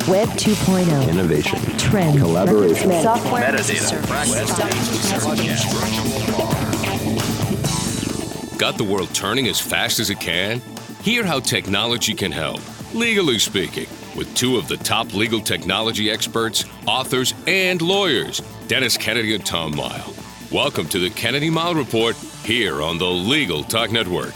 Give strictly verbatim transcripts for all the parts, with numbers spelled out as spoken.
Web two point oh. Innovation. Trends. Collaboration. Software. Metadata. Got the world turning as fast as it can? Hear how technology can help, legally speaking, with two of the top legal technology experts, authors, and lawyers, Dennis Kennedy and Tom Mile. Welcome to the Kennedy Mile Report here on the Legal Talk Network.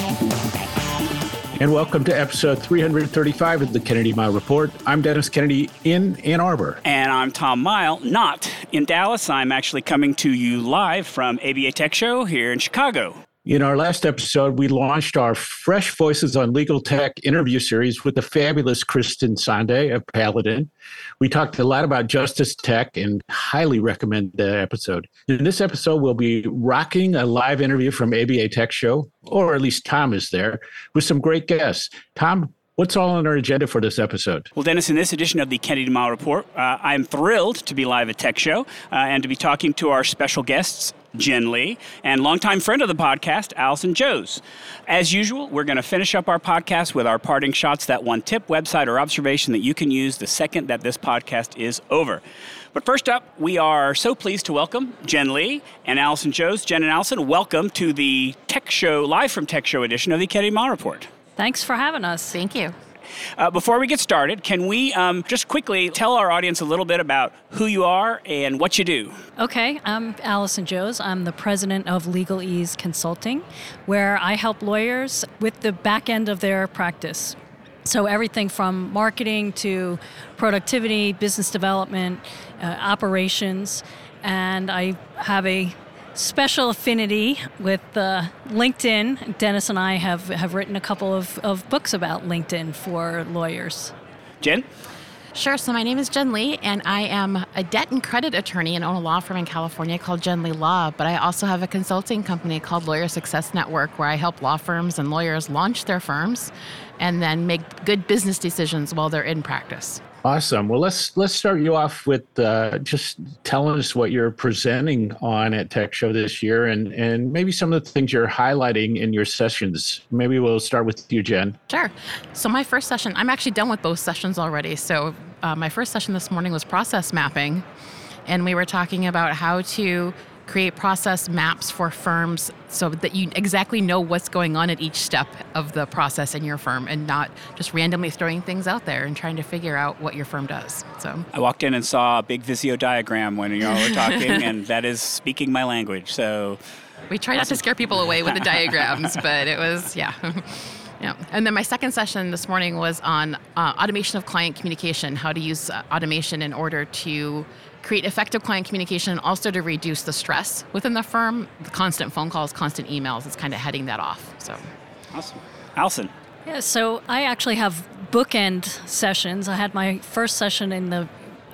And welcome to episode three thirty-five of the Kennedy Mile Report. I'm Dennis Kennedy in Ann Arbor. And I'm Tom Mile, not in Dallas. I'm actually coming to you live from A B A Tech Show here in Chicago. In our last episode, we launched our Fresh Voices on Legal Tech interview series with the fabulous Kristen Sande of Paladin. We talked a lot about justice tech and highly recommend that episode. In this episode, we'll be rocking a live interview from A B A Tech Show, or at least Tom is there, with some great guests. Tom, what's all on our agenda for this episode? Well, Dennis, in this edition of the Kennedy Mile Report, uh, I'm thrilled to be live at Tech Show uh, and to be talking to our special guests, Jen Lee, and longtime friend of the podcast, Allison Joes. As usual, we're going to finish up our podcast with our parting shots, that one tip, website, or observation that you can use the second that this podcast is over. But first up, we are so pleased to welcome Jen Lee and Allison Joes. Jen and Allison, welcome to the Tech Show, live from Tech Show edition of the Kennedy Mile Report. Thanks for having us. Thank you. Uh, before we get started, can we um, just quickly tell our audience a little bit about who you are and what you do? Okay, I'm Allison Joes. I'm the president of Legal Ease Consulting, where I help lawyers with the back end of their practice. So everything from marketing to productivity, business development, uh, operations, and I have a special affinity with uh, LinkedIn. Dennis and I have, have written a couple of, of books about LinkedIn for lawyers. Jen? Sure. So my name is Jen Lee, and I am a debt and credit attorney and own a law firm in California called Jen Lee Law. But I also have a consulting company called Lawyer Success Network, where I help law firms and lawyers launch their firms and then make good business decisions while they're in practice. Awesome. Well, let's let's start you off with uh, just telling us what you're presenting on at Tech Show this year, and, and maybe some of the things you're highlighting in your sessions. Maybe we'll start with you, Jen. Sure. So my first session, I'm actually done with both sessions already. So uh, my first session this morning was process mapping, and we were talking about how to create process maps for firms so that you exactly know what's going on at each step of the process in your firm and not just randomly throwing things out there and trying to figure out what your firm does. So I walked in and saw a big Visio diagram when you all were talking, and that is speaking my language. So we try not to scare people away with the diagrams, but it was, yeah. Yeah. And then my second session this morning was on uh, automation of client communication, how to use uh, automation in order to create effective client communication and also to reduce the stress within the firm. The constant phone calls, constant emails, it's kind of heading that off. So, awesome. Allison. Yeah, so I actually have bookend sessions. I had my first session in the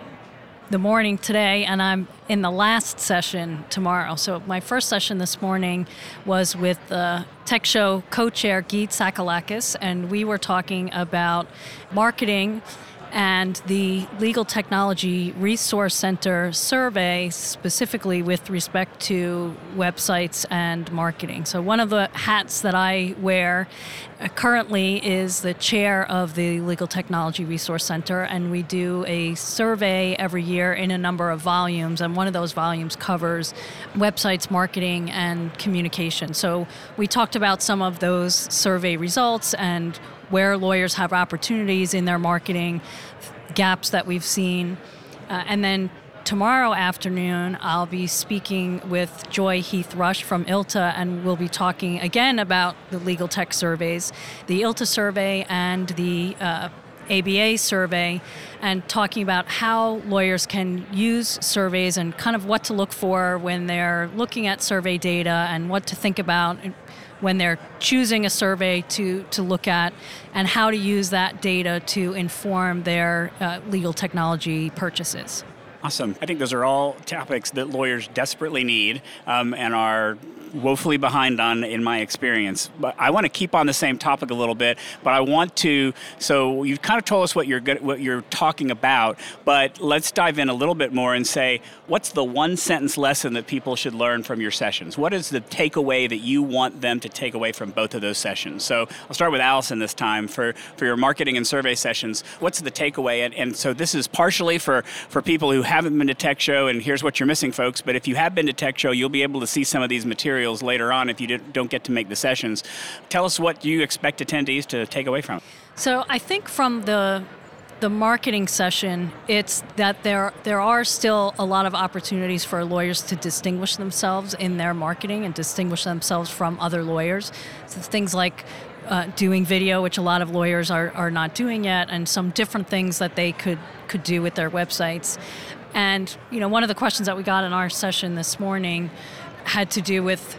the morning today, and I'm in the last session tomorrow. So my first session this morning was with the Tech Show co-chair, Geet Sakalakis, and we were talking about marketing and the Legal Technology Resource Center survey, specifically with respect to websites and marketing. So one of the hats that I wear uh, currently is the chair of the Legal Technology Resource Center, and we do a survey every year in a number of volumes, and one of those volumes covers websites, marketing, and communication. So we talked about some of those survey results and where lawyers have opportunities in their marketing, gaps that we've seen. Uh, and then tomorrow afternoon, I'll be speaking with Joy Heath-Rush from I L T A, and we'll be talking again about the legal tech surveys, the I L T A survey and the uh, A B A survey, and talking about how lawyers can use surveys and kind of what to look for when they're looking at survey data and what to think about when they're choosing a survey to, to look at, and how to use that data to inform their uh, legal technology purchases. Awesome. I think those are all topics that lawyers desperately need um, and are woefully behind on in my experience. But I want to keep on the same topic a little bit, but I want to, so you've kind of told us what you're good, what you're talking about, but let's dive in a little bit more and say, what's the one sentence lesson that people should learn from your sessions? What is the takeaway that you want them to take away from both of those sessions? So I'll start with Allison this time. For, for your marketing and survey sessions, what's the takeaway? And, and so this is partially for, for people who haven't been to Tech Show, and here's what you're missing, folks. But if you have been to Tech Show, you'll be able to see some of these materials later on if you didn't, don't get to make the sessions. Tell us what you expect attendees to take away from it. So I think from the the marketing session, it's that there there are still a lot of opportunities for lawyers to distinguish themselves in their marketing and distinguish themselves from other lawyers. So things like uh, doing video, which a lot of lawyers are, are not doing yet, and some different things that they could could do with their websites. And you know, one of the questions that we got in our session this morning had to do with,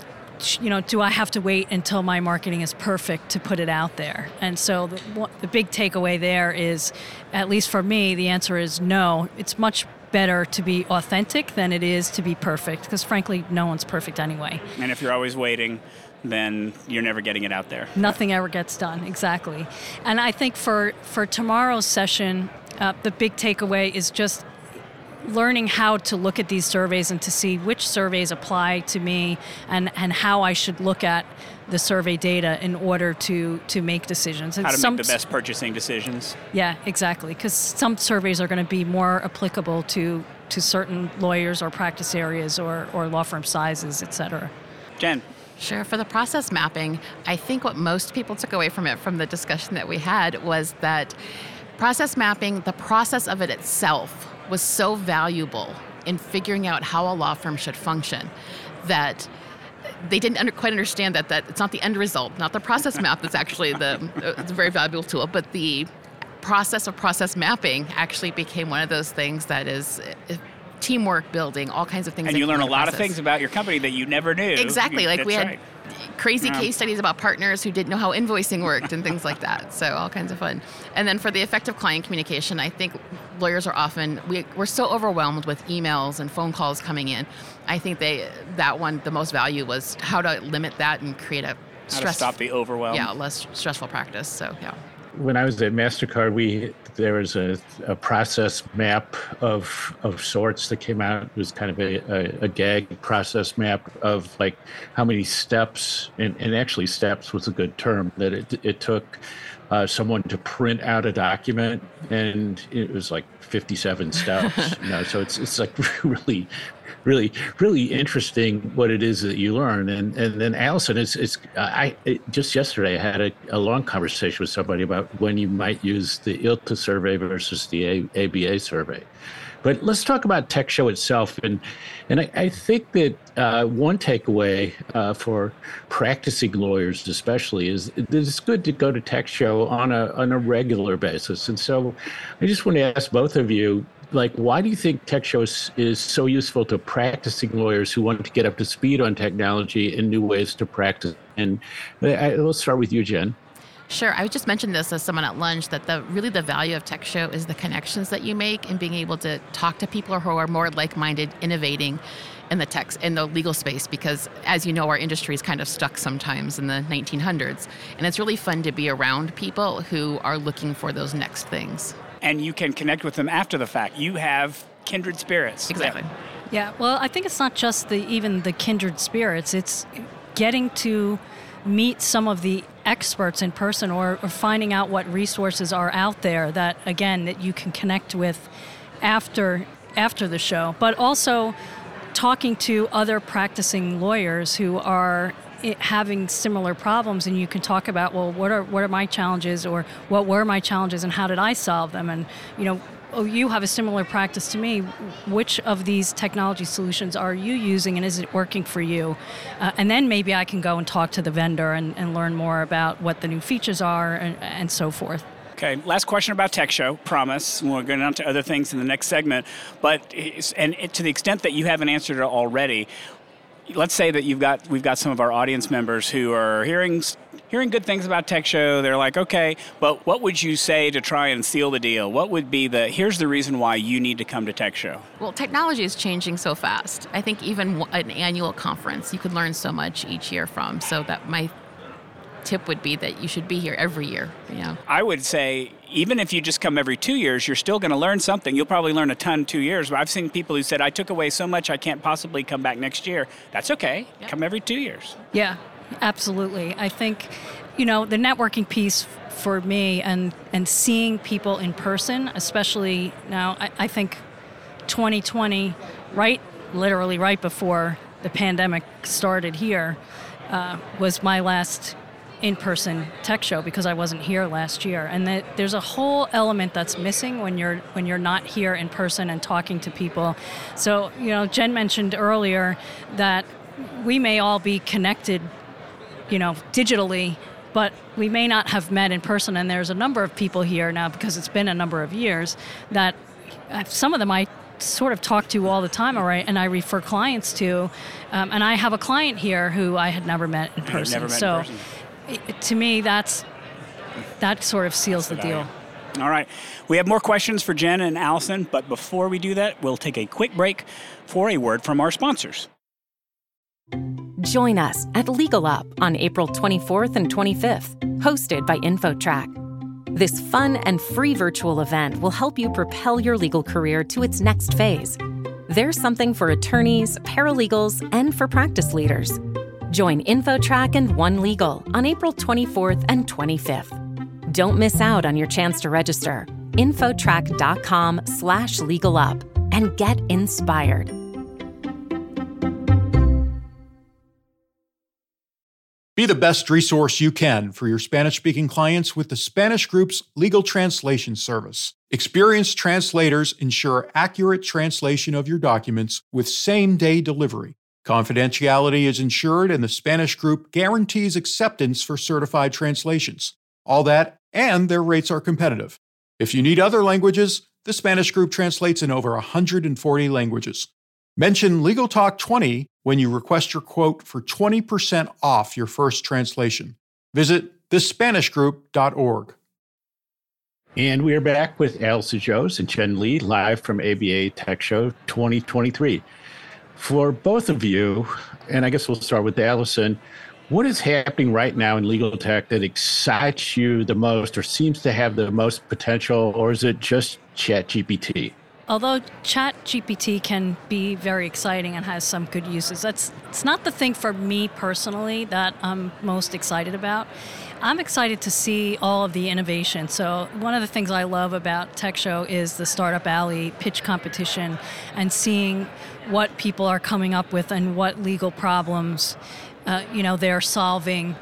you know, do I have to wait until my marketing is perfect to put it out there? And so the, the big takeaway there is, at least for me, the answer is no. It's much better to be authentic than it is to be perfect, because frankly, no one's perfect anyway. And if you're always waiting, then you're never getting it out there. Nothing ever gets done, exactly. And I think for, for tomorrow's session, uh, the big takeaway is just learning how to look at these surveys and to see which surveys apply to me, and, and how I should look at the survey data in order to, to make decisions. And how to some, make the best purchasing decisions. Yeah, exactly. Because some surveys are going to be more applicable to, to certain lawyers or practice areas or, or law firm sizes, et cetera. Jen. Sure. For the process mapping, I think what most people took away from it, from the discussion that we had, was that process mapping, the process of it itself, was so valuable in figuring out how a law firm should function that they didn't under, quite understand that, that it's not the end result, not the process map that's actually the it's a very valuable tool, but the process of process mapping actually became one of those things that is uh, teamwork building, all kinds of things. And you learn a lot process. of things about your company that you never knew. Exactly. You, like we had right. crazy yeah. case studies about partners who didn't know how invoicing worked and things like that. So all kinds of fun. And then for the effective client communication, I think lawyers are often, we, we're so overwhelmed with emails and phone calls coming in. I think they that one, the most value was how to limit that and create a stress. How to stop the overwhelm. Yeah, less stressful practice. So yeah. When I was at MasterCard, we there was a, a process map of of sorts that came out. It was kind of a, a, a gag process map of like how many steps, and, and actually steps was a good term, that it, it took uh, someone to print out a document, and it was like fifty-seven steps. You know, so it's it's like really, really, really interesting what it is that you learn. And and then Allison, it's it's I it, just yesterday I had a, a long conversation with somebody about when you might use the I L T A survey versus the A B A survey. But let's talk about Tech Show itself. And and I, I think that uh, one takeaway uh, for practicing lawyers especially is that it's good to go to Tech Show on a on a regular basis. And so I just want to ask both of you, like, why do you think Tech Show is, is so useful to practicing lawyers who want to get up to speed on technology and new ways to practice? And I, let's start with you, Jen. Sure. I just mentioned this as someone at lunch, that the really the value of Tech Show is the connections that you make and being able to talk to people who are more like-minded, innovating in the tech, in the legal space, because as you know, our industry is kind of stuck sometimes in the nineteen hundreds. And it's really fun to be around people who are looking for those next things. And you can connect with them after the fact. You have kindred spirits. Exactly. Yeah, well, I think it's not just the even the kindred spirits. It's getting to meet some of the experts in person, or, or finding out what resources are out there that, again, that you can connect with after after the show. But also talking to other practicing lawyers who are having similar problems, and you can talk about, well, what are what are my challenges, or what were my challenges, and how did I solve them? And you know, oh, you have a similar practice to me. Which of these technology solutions are you using, and is it working for you? Uh, and then maybe I can go and talk to the vendor and, and learn more about what the new features are, and, and so forth. Okay, last question about Tech Show, promise. We're going on to other things in the next segment. But, and to the extent that you haven't answered it already, let's say that you've got we've got some of our audience members who are hearing hearing good things about Tech Show. They're like, okay, but what would you say to try and seal the deal? What would be the, here's the reason why you need to come to Tech Show? Well, technology is changing so fast. I think even an annual conference, you could learn so much each year from. So that my tip would be that you should be here every year. You know? I would say, even if you just come every two years, you're still going to learn something. You'll probably learn a ton in two years. But I've seen people who said, I took away so much I can't possibly come back next year. That's okay. Yep. Come every two years. Yeah, absolutely. I think, you know, the networking piece for me and, and seeing people in person, especially now, I, I think twenty twenty, right, literally right before the pandemic started here, uh, was my last in-person tech show because I wasn't here last year. And that there's a whole element that's missing when you're when you're not here in person and talking to people. So, you know, Jen mentioned earlier that we may all be connected, you know, digitally, but we may not have met in person. And there's a number of people here now, because it's been a number of years, that some of them I sort of talk to all the time, all right, and I refer clients to. Um, and I have a client here who I had never met in person. Never met so. in person. To me, that's that sort of seals the deal. All right. We have more questions for Jen and Allison, but before we do that, we'll take a quick break for a word from our sponsors. Join us at Legal Up on April twenty-fourth and twenty-fifth, hosted by InfoTrack. This fun and free virtual event will help you propel your legal career to its next phase. There's something for attorneys, paralegals, and for practice leaders. Join InfoTrack and One Legal on April twenty-fourth and twenty-fifth. Don't miss out on your chance to register. Infotrack.com slash legal up and get inspired. Be the best resource you can for your Spanish-speaking clients with the Spanish Group's legal translation service. Experienced translators ensure accurate translation of your documents with same-day delivery. Confidentiality is ensured, and the Spanish Group guarantees acceptance for certified translations. All that, and their rates are competitive. If you need other languages, the Spanish Group translates in over one hundred forty languages. Mention Legal Talk twenty when you request your quote for twenty percent off your first translation. Visit the spanish group dot org. And we are back with Allison Jones and Jen Lee, live from A B A Tech Show twenty twenty-three. For both of you, and I guess we'll start with Allison, what is happening right now in legal tech that excites you the most or seems to have the most potential, or is it just ChatGPT? Although ChatGPT can be very exciting and has some good uses, that's it's not the thing for me personally that I'm most excited about. I'm excited to see all of the innovation. So one of the things I love about Tech Show is the Startup Alley pitch competition and seeing what people are coming up with and what legal problems uh, you know, they're solving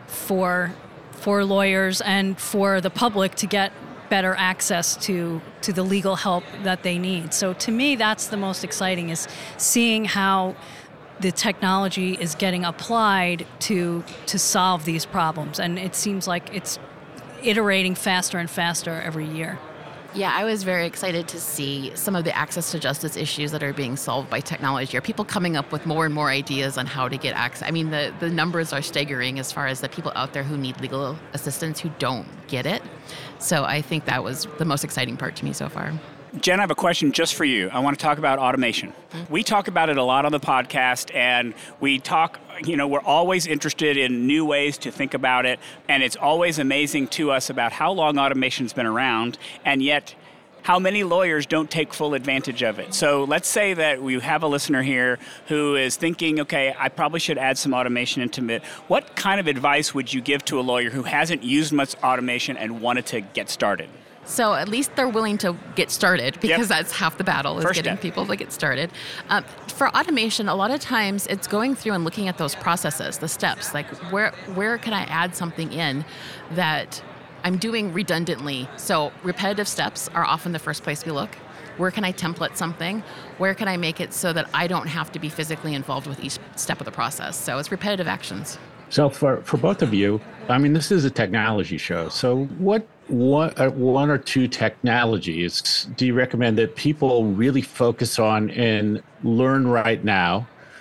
for for lawyers and for the public to get better access to to the legal help that they need. So to me, that's the most exciting, is seeing how the technology is getting applied to to solve these problems. And it seems like it's iterating faster and faster every year. Yeah, I was very excited to see some of the access to justice issues that are being solved by technology. Are people coming up with more and more ideas on how to get access? I mean, the, the numbers are staggering as far as the people out there who need legal assistance who don't get it. So I think that was the most exciting part to me so far. Jen, I have a question just for you. I want to talk about automation. Mm-hmm. We talk about it a lot on the podcast, and we talk, you know, we're always interested in new ways to think about it, and it's always amazing to us about how long automation's been around, and yet how many lawyers don't take full advantage of it. So let's say that we have a listener here who is thinking, okay, I probably should add some automation into it. What kind of advice would you give to a lawyer who hasn't used much automation and wanted to get started? So at least they're willing to get started, because yep. that's half the battle, is First getting step. people to get started. Um, for automation, a lot of times it's going through and looking at those processes, the steps, like where where can I add something in that I'm doing redundantly? So repetitive steps are often the first place we look. Where can I template something? Where can I make it so that I don't have to be physically involved with each step of the process? So it's repetitive actions. So for, for both of you, I mean, this is a technology show. So what one, uh, one or two technologies do you recommend that people really focus on and learn right now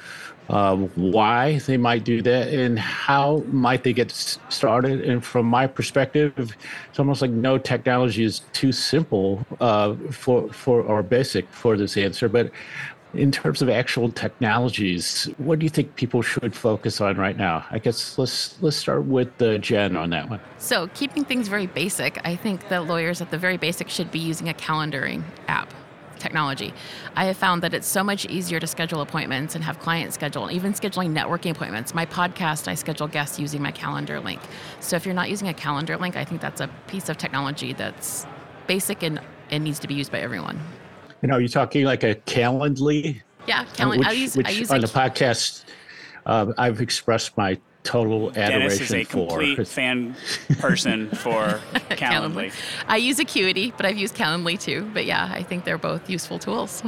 um, why they might do that, and how might they get started. And from my perspective, it's almost like no technology is too simple uh, for for or basic for this answer. But in terms of actual technologies, what do you think people should focus on right now? I guess let's let's start with uh, Jen on that one. So keeping things very basic, I think that lawyers at the very basic should be using a calendaring app technology. I have found that it's so much easier to schedule appointments and have clients schedule, even scheduling networking appointments. My podcast, I schedule guests using my calendar link. So if you're not using a calendar link, I think that's a piece of technology that's basic and it needs to be used by everyone. You know, you're talking like a Calendly? Yeah, Calendly. Which, I use, which I use on a, the podcast, uh, I've expressed my total adoration Dennis is a for. complete fan person for Calendly. I use Acuity, but I've used Calendly too. But yeah, I think they're both useful tools.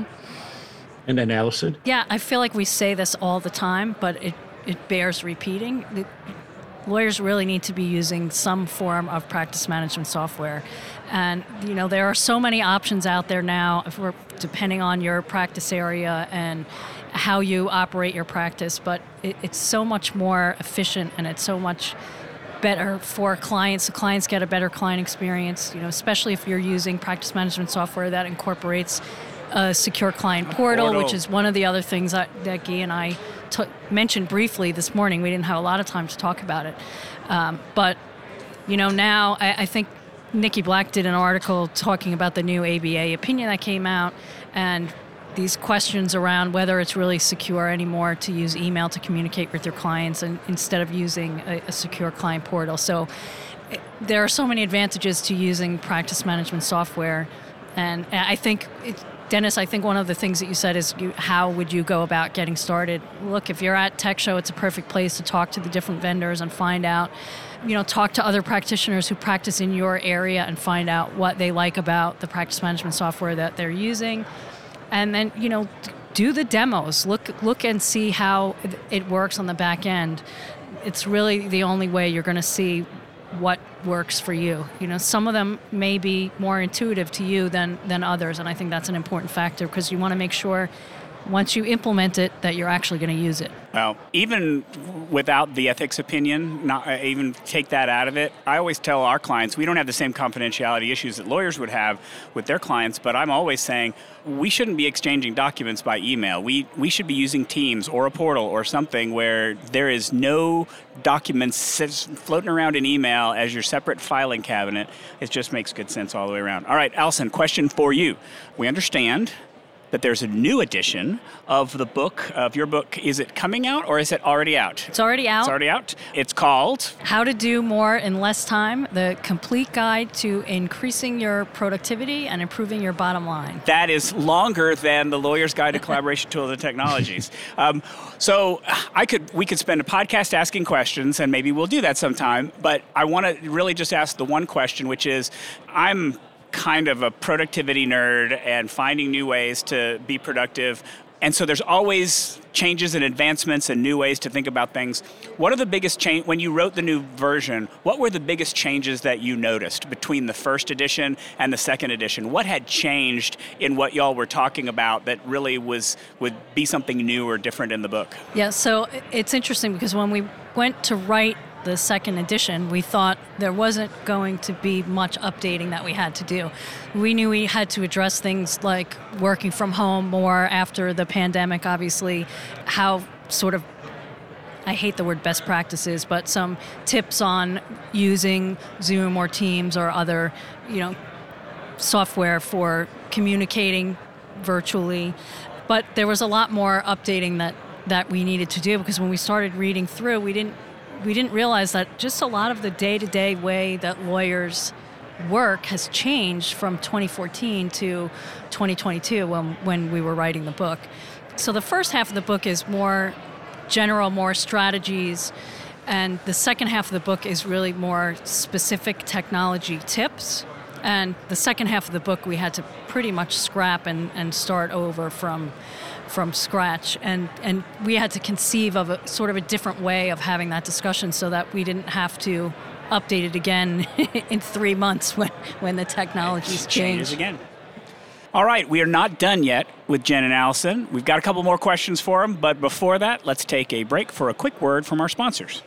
And then Allison? Yeah, I feel like we say this all the time, but it, it bears repeating. The, lawyers really need to be using some form of practice management software. And, you know, there are so many options out there now, if we're, depending on your practice area and how you operate your practice, but it, it's so much more efficient and it's so much better for clients. The clients get a better client experience, you know, especially if you're using practice management software that incorporates a secure client portal, portal. which is one of the other things that, that Guy and I t- mentioned briefly this morning. We didn't have a lot of time to talk about it. Um, but, you know, now I, I think Nikki Black did an article talking about the new A B A opinion that came out and these questions around whether it's really secure anymore to use email to communicate with your clients and instead of using a, a secure client portal. So it, there are so many advantages to using practice management software. And I think, it, Dennis, I think one of the things that you said is you, how would you go about getting started? Look, if you're at Tech Show, it's a perfect place to talk to the different vendors and find out, you know, talk to other practitioners who practice in your area and find out what they like about the practice management software that they're using. And then, you know, do the demos. Look look and see how it works on the back end. It's really the only way you're going to see what works for you. You know, some of them may be more intuitive to you than, than others, and I think that's an important factor because you want to make sure once you implement it that you're actually going to use it. Well, even without the ethics opinion, not uh, even take that out of it, I always tell our clients we don't have the same confidentiality issues that lawyers would have with their clients, but I'm always saying we shouldn't be exchanging documents by email. We we should be using Teams or a portal or something where there is no documents floating around in email as your separate filing cabinet. It just makes good sense all the way around. All right, Allison, question for you. We understand that there's a new edition of the book, of your book. Is it coming out or is it already out? It's already out. It's already out. It's called How to Do More in Less Time, the complete guide to increasing your productivity and improving your bottom line. That is longer than the Lawyer's Guide to Collaboration Tools and Technologies. Um, so I could, we could spend a podcast asking questions, and maybe we'll do that sometime, but I want to really just ask the one question, which is, I'm kind of a productivity nerd and finding new ways to be productive. And so there's always changes and advancements and new ways to think about things. What are the biggest change when you wrote the new version? What were the biggest changes that you noticed between the first edition and the second edition? What had changed in what y'all were talking about that really was would be something new or different in the book? Yeah, so it's interesting because when we went to write the second edition, we thought there wasn't going to be much updating that we had to do. We knew we had to address things like working from home more after the pandemic, obviously, how sort of, I hate the word best practices, but some tips on using Zoom or Teams or other, you know, software for communicating virtually. But there was a lot more updating that, that we needed to do because when we started reading through, we didn't we didn't realize that just a lot of the day-to-day way that lawyers work has changed from twenty fourteen to twenty twenty-two when, when we were writing the book. So the first half of the book is more general, more strategies, and the second half of the book is really more specific technology tips. And the second half of the book we had to pretty much scrap and, and start over from from scratch, and, and we had to conceive of a sort of a different way of having that discussion so that we didn't have to update it again in three months when, when the technology's changes changed. again. All right, we are not done yet with Jen and Allison. We've got a couple more questions for them, but before that, let's take a break for a quick word from our sponsors.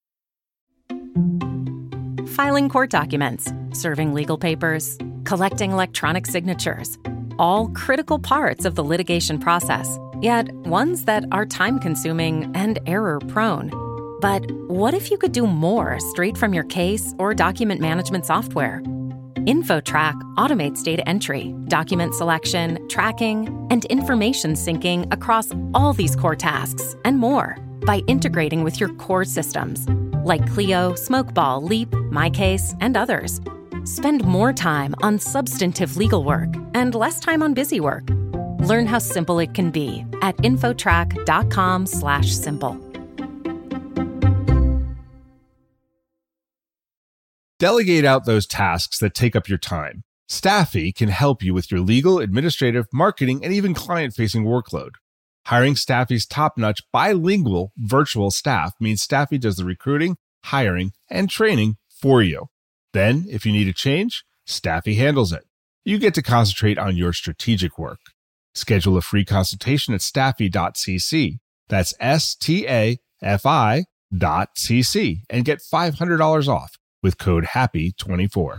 Filing court documents, serving legal papers, collecting electronic signatures, all critical parts of the litigation process, yet ones that are time-consuming and error-prone. But what if you could do more straight from your case or document management software? InfoTrack automates data entry, document selection, tracking, and information syncing across all these core tasks and more by integrating with your core systems like Clio, Smokeball, Leap, MyCase, and others. Spend more time on substantive legal work and less time on busy work. Learn how simple it can be at infotrack.com slash simple. Delegate out those tasks that take up your time. Staffy can help you with your legal, administrative, marketing, and even client-facing workload. Hiring Staffy's top-notch bilingual virtual staff means Staffy does the recruiting, hiring, and training for you. Then, if you need a change, Staffy handles it. You get to concentrate on your strategic work. Schedule a free consultation at staffy dot c c. That's S T A F I dot C C and get five hundred dollars off with code happy twenty-four.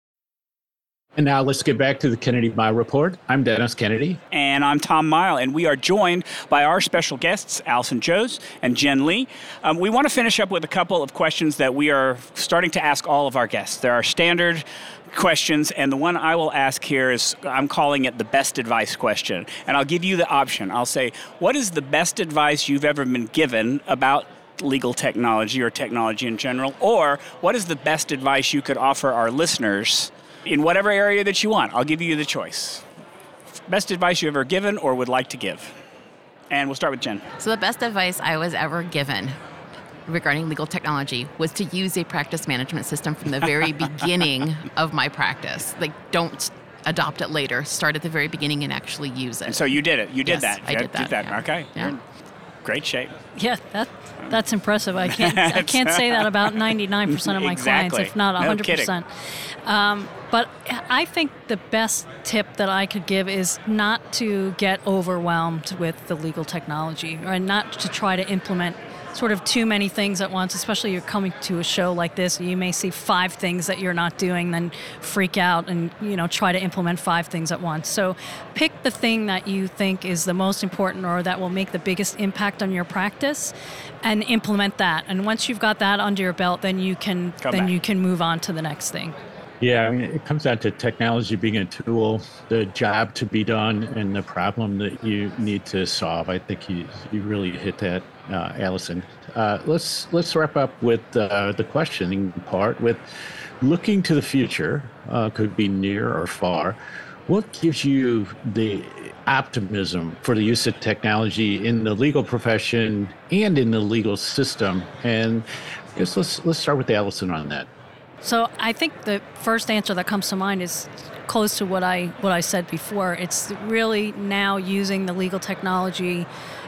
And now let's get back to the Kennedy Mile Report. I'm Dennis Kennedy. And I'm Tom Mile, and we are joined by our special guests, Allison Joes and Jen Lee. Um, we want to finish up with a couple of questions that we are starting to ask all of our guests. There are standard questions, and the one I will ask here is, I'm calling it the best advice question. And I'll give you the option. I'll say, what is the best advice you've ever been given about legal technology or technology in general? Or what is the best advice you could offer our listeners in whatever area that you want? I'll give you the choice. Best advice you ever given or would like to give. And we'll start with Jen. So the best advice I was ever given regarding legal technology was to use a practice management system from the very beginning of my practice. Like, don't adopt it later. Start at the very beginning and actually use it. And so you did it. You did yes, that. I did that. Did that. Yeah. Okay. Yeah. You're in great shape. Yeah, that that's impressive. I can't I can't say that about ninety-nine percent of my Exactly. clients, if not one hundred percent. No Um, but I think the best tip that I could give is not to get overwhelmed with the legal technology, or not to try to implement sort of too many things at once, especially you're coming to a show like this. You may see five things that you're not doing, then freak out and, you know, try to implement five things at once. So pick the thing that you think is the most important or that will make the biggest impact on your practice and implement that. And once you've got that under your belt, then you can Come then back. you can move on to the next thing. Yeah, I mean, it comes down to technology being a tool, the job to be done, and the problem that you need to solve. I think you you really hit that, uh, Allison. Uh, let's let's wrap up with uh, the questioning part with looking to the future. Uh, could be near or far. What gives you the optimism for the use of technology in the legal profession and in the legal system? And I guess let's let's start with Allison on that. So I think the first answer that comes to mind is close to what I what I said before. It's really now using the legal technology.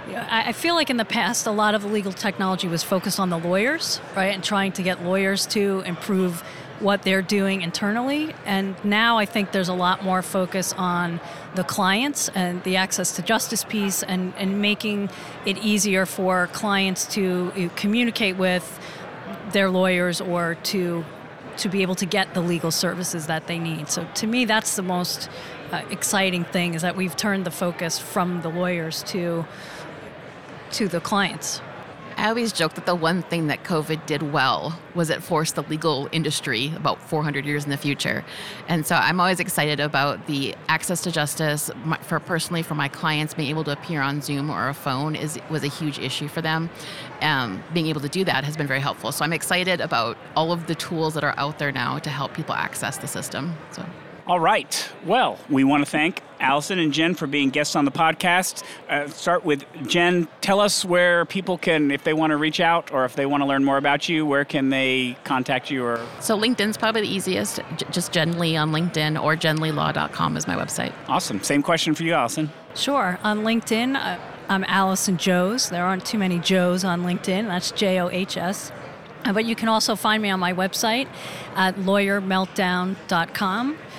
I I feel like in the past, a lot of the legal technology was focused on the lawyers, right, and trying to get lawyers to improve what they're doing internally. And now I think there's a lot more focus on the clients and the access to justice piece, and, and making it easier for clients to uh, communicate with their lawyers or to to be able to get the legal services that they need. So to me, that's the most uh, exciting thing, is that we've turned the focus from the lawyers to to the clients. I always joke that the one thing that COVID did well was it forced the legal industry about four hundred years in the future. And so I'm always excited about the access to justice. My, for personally, for my clients, being able to appear on Zoom or a phone is was a huge issue for them. Um, being able to do that has been very helpful. So I'm excited about all of the tools that are out there now to help people access the system. So. All right. Well, we want to thank Allison and Jen for being guests on the podcast. Uh, start with Jen. Tell us where people can, if they want to reach out or if they want to learn more about you, where can they contact you? Or So LinkedIn's probably the easiest. J- just Jen Lee on LinkedIn, or jen lee law dot com is my website. Awesome. Same question for you, Allison. Sure. On LinkedIn, uh, I'm Allison Joes. There aren't too many Joes on LinkedIn. That's J O H S. Uh, but you can also find me on my website at lawyer meltdown dot com.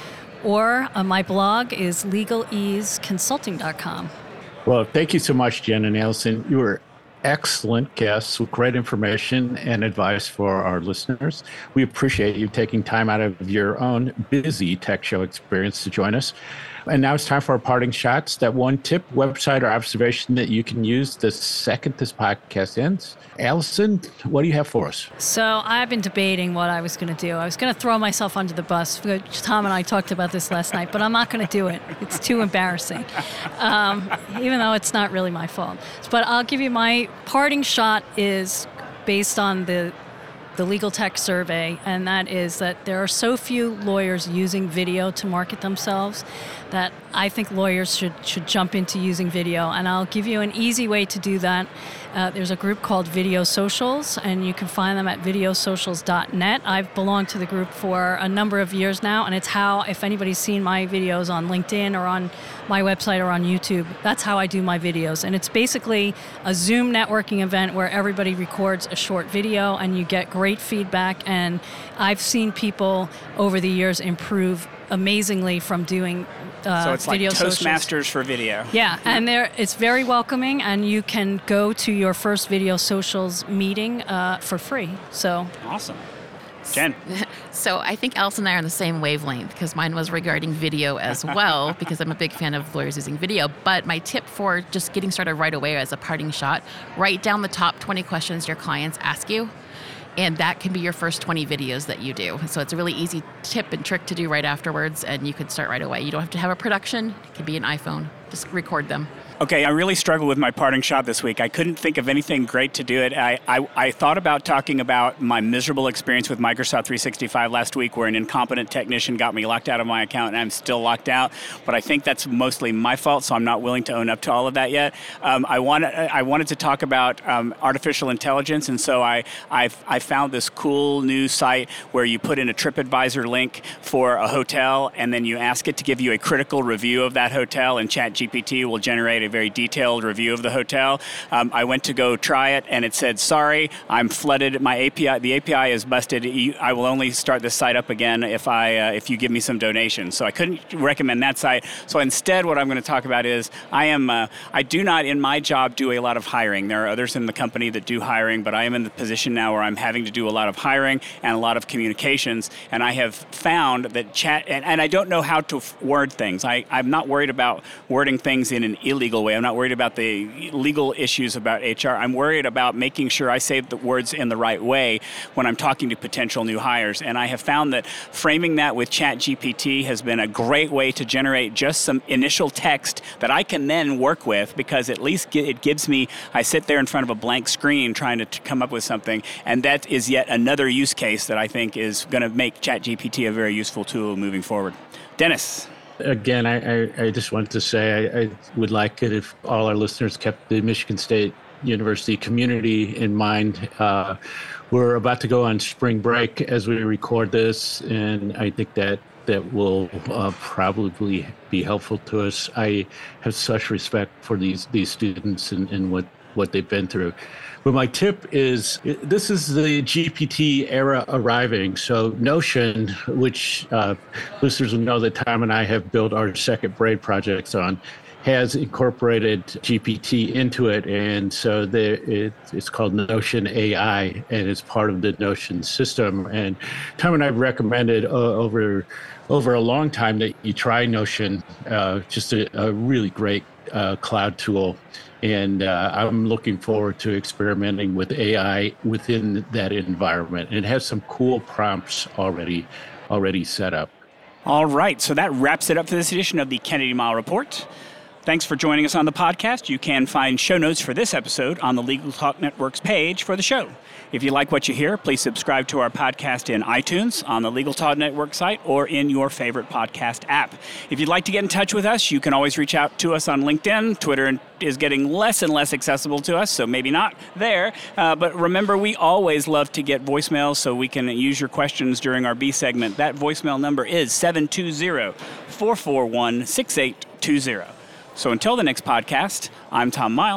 or uh, my blog is legal ease consulting dot com. Well, thank you so much, Jen and Allison. You were excellent guests with great information and advice for our listeners. We appreciate you taking time out of your own busy tech show experience to join us. And now it's time for our parting shots. That one tip, website, or observation that you can use the second this podcast ends. Allison, what do you have for us? So I've been debating what I was going to do. I was going to throw myself under the bus. Tom and I talked about this last night, but I'm not going to do it. It's too embarrassing, um, even though it's not really my fault. But I'll give you my parting shot is based on the the Legal Tech survey, and that is that there are so few lawyers using video to market themselves that I think lawyers should should jump into using video. And I'll give you an easy way to do that. Uh, there's a group called Video Socials, and you can find them at video socials dot net. I've belonged to the group for a number of years now, and it's how, if anybody's seen my videos on LinkedIn or on my website or on YouTube, that's how I do my videos. And it's basically a Zoom networking event where everybody records a short video and you get great feedback. And I've seen people over the years improve amazingly from doing uh, so it's video like Toastmasters socials. for video. Yeah, and there it's very welcoming, and you can go to your first Video Socials meeting uh, for free. So awesome. Jen. So I think Allison and I are on the same wavelength, because mine was regarding video as well, because I'm a big fan of lawyers using video. But my tip for just getting started right away as a parting shot, write down the top twenty questions your clients ask you. And that can be your first twenty videos that you do. So it's a really easy tip and trick to do right afterwards, and you can start right away. You don't have to have a production. It can be an iPhone. Just record them. Okay, I really struggled with my parting shot this week. I couldn't think of anything great to do it. I, I, I thought about talking about my miserable experience with Microsoft three sixty-five last week, where an incompetent technician got me locked out of my account, and I'm still locked out. But I think that's mostly my fault, so I'm not willing to own up to all of that yet. Um, I, want, I wanted to talk about um, artificial intelligence, and so I, I've, I found this cool new site where you put in a TripAdvisor link for a hotel, and then you ask it to give you a critical review of that hotel, and ChatGPT will generate a very detailed review of the hotel. Um, I went to go try it, and it said, sorry, I'm flooded. My A P I, the A P I is busted. I will only start this site up again if I uh, if you give me some donations. So I couldn't recommend that site. So instead, what I'm going to talk about is I am uh, I do not in my job do a lot of hiring. There are others in the company that do hiring, but I am in the position now where I'm having to do a lot of hiring and a lot of communications. And I have found that chat, and, and I don't know how to f- word things. I, I'm not worried about wording things in an illegal way. I'm not worried about the legal issues about H R. I'm worried about making sure I say the words in the right way when I'm talking to potential new hires. And I have found that framing that with ChatGPT has been a great way to generate just some initial text that I can then work with, because at least it gives me, I sit there in front of a blank screen trying to come up with something. And that is yet another use case that I think is going to make ChatGPT a very useful tool moving forward. Dennis. Again, I, I, I just wanted to say I, I would like it if all our listeners kept the Michigan State University community in mind. Uh, we're about to go on spring break as we record this, and I think that that will uh, probably be helpful to us. I have such respect for these these students and, and what, what they've been through. But my tip is, this is the G P T era arriving. So Notion, which uh, listeners will know that Tom and I have built our second Braid projects on, has incorporated G P T into it. And so the, it, it's called Notion A I, and it's part of the Notion system. And Tom and I have recommended uh, over, over a long time that you try Notion, uh, just a, a really great uh, cloud tool. And uh, I'm looking forward to experimenting with A I within that environment. And it has some cool prompts already already set up. All right. So that wraps it up for this edition of the Kennedy Mile Report. Thanks for joining us on the podcast. You can find show notes for this episode on the Legal Talk Network's page for the show. If you like what you hear, please subscribe to our podcast in iTunes, on the Legal Talk Network site, or in your favorite podcast app. If you'd like to get in touch with us, you can always reach out to us on LinkedIn. Twitter is getting less and less accessible to us, so maybe not there. Uh, but remember, we always love to get voicemails so we can use your questions during our B segment. That voicemail number is seven two zero, four four one, six eight two zero. So until the next podcast, I'm Tom Mile.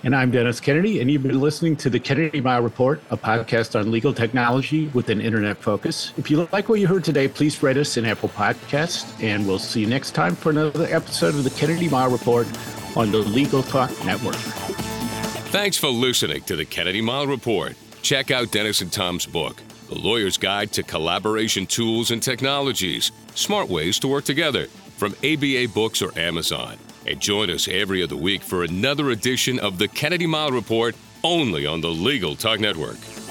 And I'm Dennis Kennedy, and you've been listening to the Kennedy Mile Report, a podcast on legal technology with an internet focus. If you like what you heard today, please rate us in Apple Podcasts, and we'll see you next time for another episode of the Kennedy Mile Report on the Legal Talk Network. Thanks for listening to the Kennedy Mile Report. Check out Dennis and Tom's book, The Lawyer's Guide to Collaboration Tools and Technologies, Smart Ways to Work Together, from A B A Books or Amazon. And join us every other week for another edition of the Kennedy Mile Report, only on the Legal Talk Network.